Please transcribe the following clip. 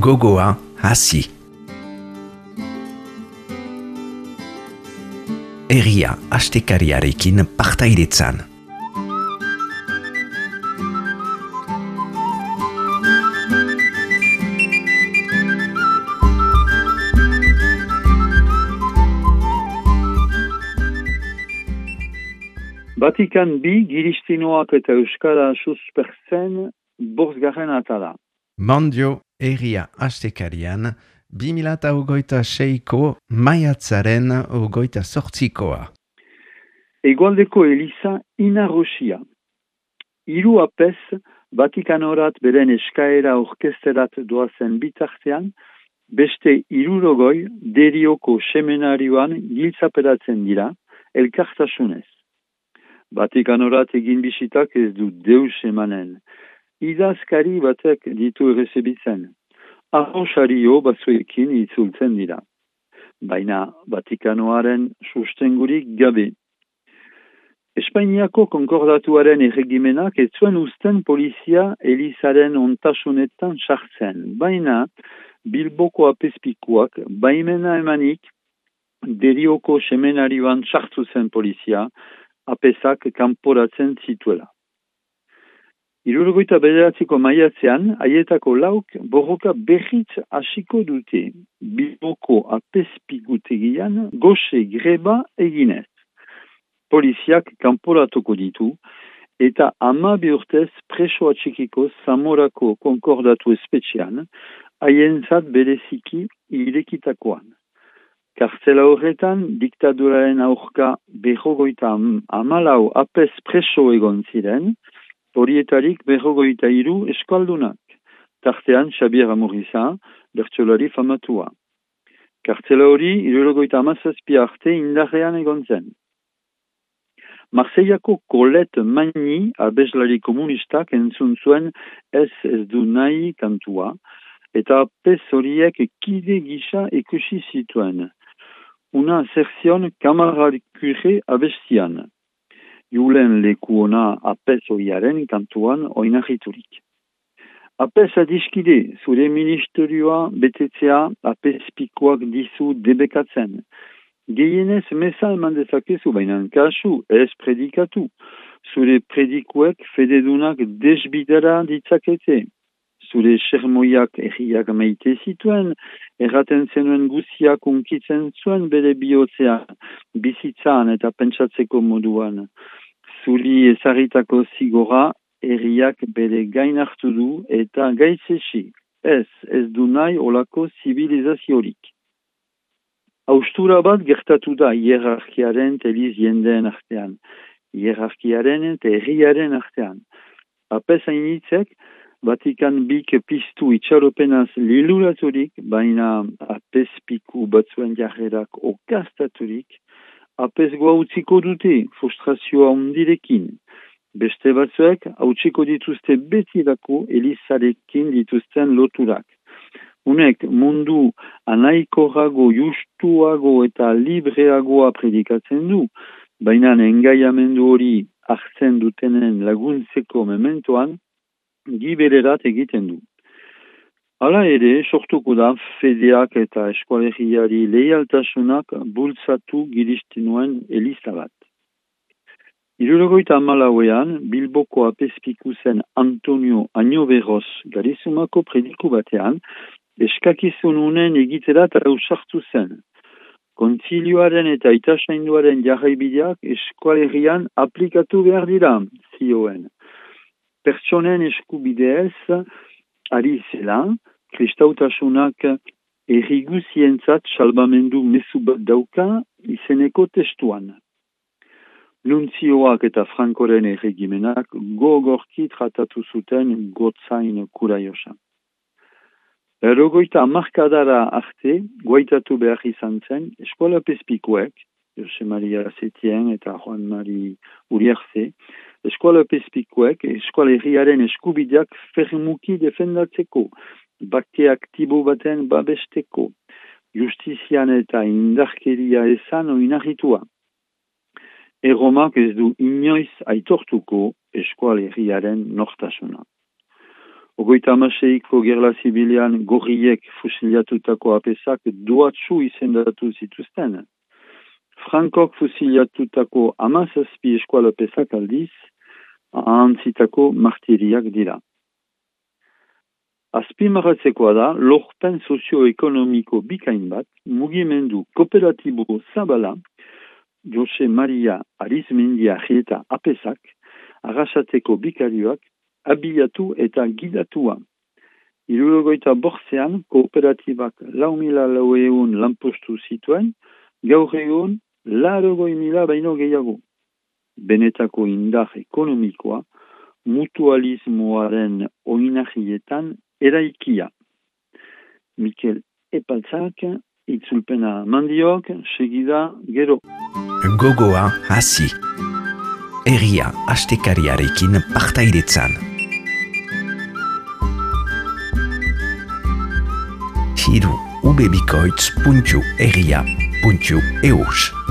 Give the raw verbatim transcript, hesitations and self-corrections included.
gogoa hasi. Herria astekariarekin partaidetzan. Vatikan bi giristinoak eta euskara suspertzen borzgarren atala. Mandio herria astekarian bi mila hogeita seiko maiatzaren hogeita sortzikoa. Hegoaldeko Eliza inarosia. Hiru apez Vatikanorat beren eskaera orkesterat doazen bitartean, beste hirurogoi derioko seminarioan giltzaperatzen dira, elkartasunez. Vatikanorat egin bisitak ez du deus emanen. Idazkari batek ditu errezebitzen. Arrosario batzuekin itzultzen dira. Baina Vatikanoaren sustengurik gabe. Espainiako konkordatuaren erregimenak ez zuen uzten polizia Elizaren ontasunetan sartzen. Baina Bilboko apezpikuak baimena emanik derioko seminarioan sartu zen polizia, apezak kanporatzen zituela. Hirurogeita bederatziko maiatzean, haietako lauk borroka berriz hasiko dute, Bilboko apezpikutegian goxe greba eginez. Poliziak kanporatuko ditu, eta hamabi urtez preso atxikiko Zamorako konkordatu espetxean, haientzat bereziki irekitakoan. Kartzela horretan, diktaduraren aurka berrogoita amalau apez preso egon ziren, horietarik berrogoita hiru eskaldunak, tartean Xabier Amuriza, bertsolari famatua. Kartzela hori hirurogeita hamazazpi arte indarrean egon zen. Marseillako Colette Magny, abeslari komunistak entzun zuen ez ez du nahi kantua, eta apez horiek kide gisa ikusi zituen. Una zerzion kamararikure abestian. Julen leku ona apez horiaren kantuan oinarriturik. Apez adiskide, zure ministerioa betetzea apezpikoak dizu debekatzen. Gehienez meza eman dezakezu, baina kasu ez predikatu. Zure predikuek fededunak desbidera ditzakete. Zure sermoiak erriak maite zituen, erraten zenuen guziak unkitzen zuen bere bihotzea, bizitzan eta pentsatzeko moduan. Zuri ezarritako zigora, erriak bere gain hartu du eta gaitzesi. Ez, ez du nahi olako zibilizaziorik. Haustura bat gertatu da hierarkiaren eta eliz jendeen artean, hierarkiaren eta erriaren artean. Apez hainitzek, Vatikan bik piztu itxaropenaz liluraturik, baina apezpiku batzuen jarrerak okastaturik, apezgoa utziko dute frustrazioa undirekin. Beste batzuek hautsiko dituzte betirako Elizarekin dituzten loturak. Unek mundu anaikorago, justuago eta libreagoa predikatzen du, baina engaiamendu hori hartzen dutenen laguntzeko mementoan, gibererat egiten du. Hala ere, sortuko da fedeak eta eskualeriari leialtasunak bultzatu giristinoen Eliza bat. Hirurogeita hamalauean, Bilboko apezpiku zen Antonio Añoveros Garizumako prediku batean, eskakizun unen egiterat ausartu zen. Kontzilioaren eta itasainduaren jarraibideak eskualerian aplikatu behar dira, zioen. Pertsonen eskubideez ari zela, kristautasunak erriguzientzat salbamendu mezu bat dauka izeneko testuan. Nuntzioak eta Frankoren erregimenak gogorki tratatu zuten gotzain kuraiosa. Errogoita amarkadara arte, guaitatu behar izan zen, eskola pezpikuek, Jose Maria Setien eta Juan Mari Uriarze, eskola pezpikuek, eskualeriaren eskubideak fermuki defendatzeko, bake aktibo baten babesteko, justizian eta indarkeria ezan oinarritua. Erromak ez du inoiz aitortuko eskualeriaren nortasuna. Ogoita amaseiko gerla zibilean gorriek fusiliatutako apesak duatsu izendatu zituzten. Frankok fusiliatutako amazazpi eskuala apesak aldiz, ahantzitako martiriak dira. Azpimarratzekoa da, lorpen sozioekonomiko bikain bat, mugimendu kooperatibo zabala, Jose Maria Arizmendia Rieta apesak, arrasateko bikarioak, abiatu eta gidatua. Hirurogeita bortzean, kooperatibak lau mila laueun lanpostu zituen, gaur egun laurogoi mila baino gehiago. Benetako indar ekonomikoa, mutualismoaren oinarrietan eraikia. Mikel Epaltzak, itzulpena mandiok, segida gero. Gogoa hasi. Herria astekariarekin partaidetzan. Hiru ubebikoitz puntu herria puntu eus.